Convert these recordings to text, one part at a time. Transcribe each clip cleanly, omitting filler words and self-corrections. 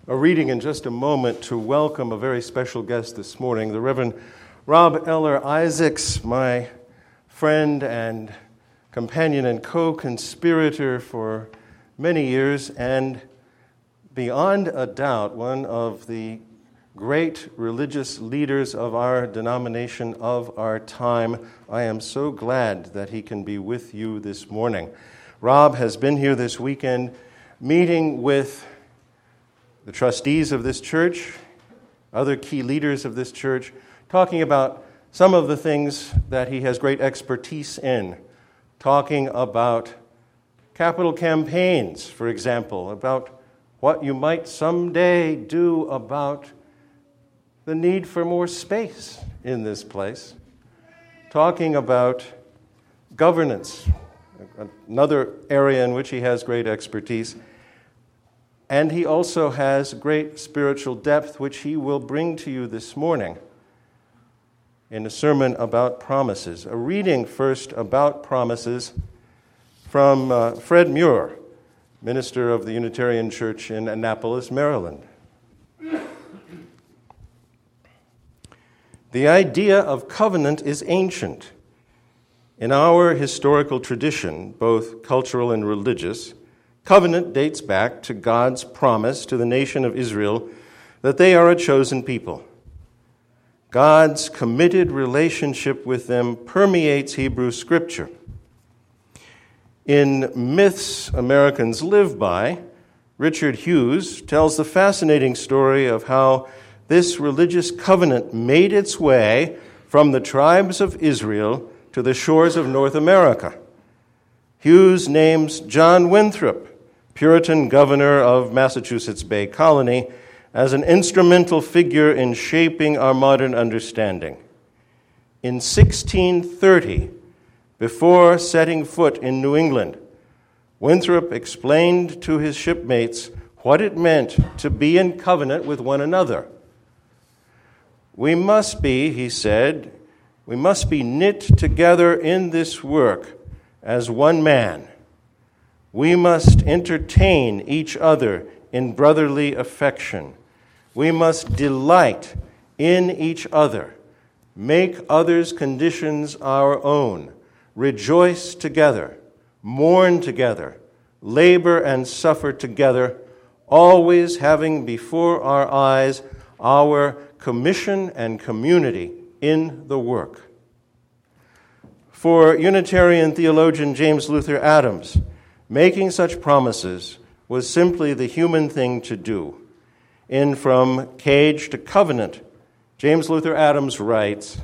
a reading in just a moment to welcome a very special guest this morning, the Reverend Rob Eller Isaacs, my friend and companion and co-conspirator for many years, and beyond a doubt, one of the great religious leaders of our denomination of our time. I am so glad that he can be with you this morning. Rob has been here this weekend meeting with the trustees of this church, other key leaders of this church, talking about some of the things that he has great expertise in, talking about capital campaigns, for example, about what you might someday do about the need for more space in this place, talking about governance, another area in which he has great expertise. And he also has great spiritual depth, which he will bring to you this morning in a sermon about promises. A reading first about promises from Fred Muir, minister of the Unitarian Church in Annapolis, Maryland. The idea of covenant is ancient. In our historical tradition, both cultural and religious, covenant dates back to God's promise to the nation of Israel that they are a chosen people. God's committed relationship with them permeates Hebrew Scripture. In Myths Americans Live By, Richard Hughes tells the fascinating story of how this religious covenant made its way from the tribes of Israel to the shores of North America. Hughes names John Winthrop, Puritan governor of Massachusetts Bay Colony, as an instrumental figure in shaping our modern understanding. In 1630, before setting foot in New England, Winthrop explained to his shipmates what it meant to be in covenant with one another. We must be, he said, we must be knit together in this work as one man. We must entertain each other in brotherly affection. We must delight in each other, make others' conditions our own, rejoice together, mourn together, labor and suffer together, always having before our eyes our commission and community in the work. For Unitarian theologian James Luther Adams, making such promises was simply the human thing to do. In From Cage to Covenant, James Luther Adams writes,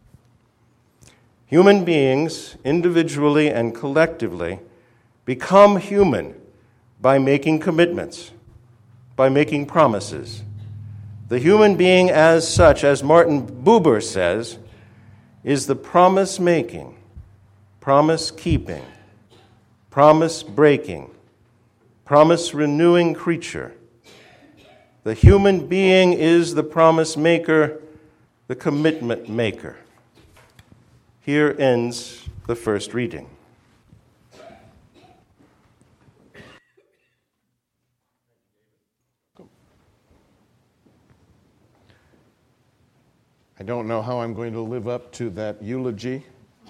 "Human beings, individually and collectively, become human by making commitments, by making promises. The human being as such, as Martin Buber says, is the promise-making, promise-keeping, promise-breaking, promise-renewing creature. The human being is the promise-maker, the commitment-maker." Here ends the first reading. I don't know how I'm going to live up to that eulogy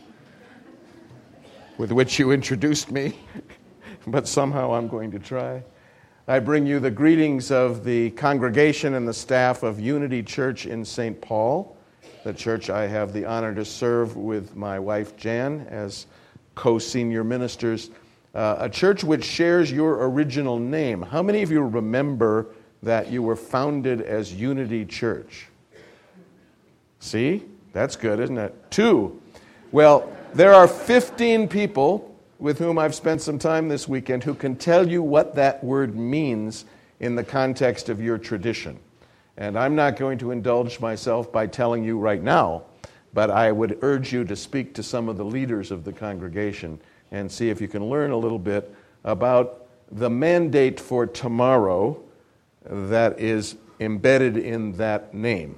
with which you introduced me, but somehow I'm going to try. I bring you the greetings of the congregation and the staff of Unity Church in St. Paul, the church I have the honor to serve with my wife Jan as co-senior ministers, a church which shares your original name. How many of you remember that you were founded as Unity Church? See? That's good, isn't it? 2. Well, there are 15 people with whom I've spent some time this weekend who can tell you what that word means in the context of your tradition. And I'm not going to indulge myself by telling you right now, but I would urge you to speak to some of the leaders of the congregation and see if you can learn a little bit about the mandate for tomorrow that is embedded in that name.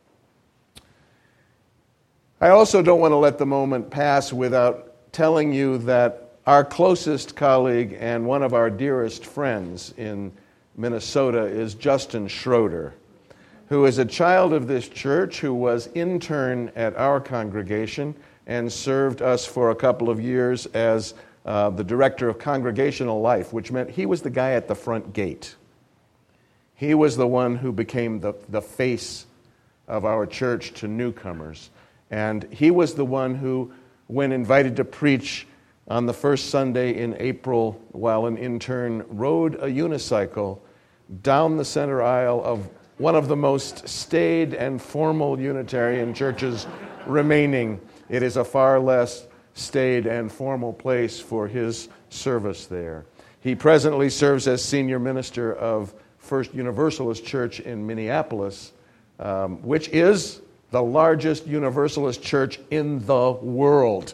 I also don't want to let the moment pass without telling you that our closest colleague and one of our dearest friends in Minnesota, is Justin Schroeder, who is a child of this church, who was intern at our congregation and served us for a couple of years as the director of congregational life, which meant he was the guy at the front gate. He was the one who became the face of our church to newcomers. And he was the one who, when invited to preach on the first Sunday in April while an intern, rode a unicycle down the center aisle of one of the most staid and formal Unitarian churches remaining. It is a far less staid and formal place for his service there. He presently serves as senior minister of First Universalist Church in Minneapolis, which is the largest Universalist church in the world.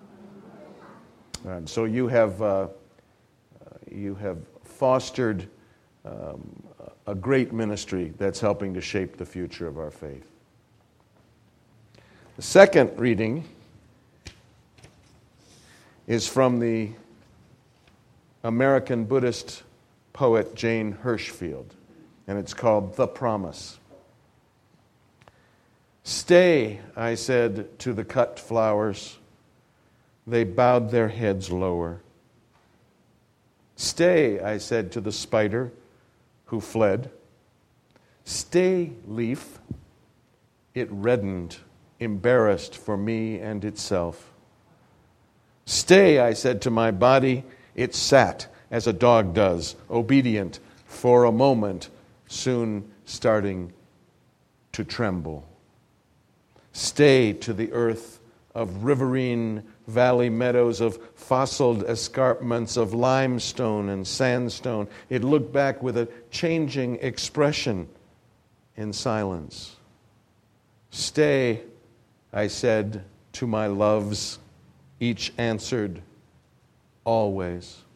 And so you have fostered a great ministry that's helping to shape the future of our faith. The second reading is from the American Buddhist poet Jane Hirshfield, and it's called The Promise. "Stay," I said to the cut flowers. They bowed their heads lower. "Stay," I said to the spider, who fled. "Stay, leaf." It reddened, embarrassed for me and itself. "Stay," I said to my body. It sat, as a dog does, obedient, for a moment, soon starting to tremble. "Stay," to the earth of riverine valley meadows, of fossiled escarpments of limestone and sandstone. It looked back with a changing expression in silence. "Stay," I said to my loves. Each answered, "Always."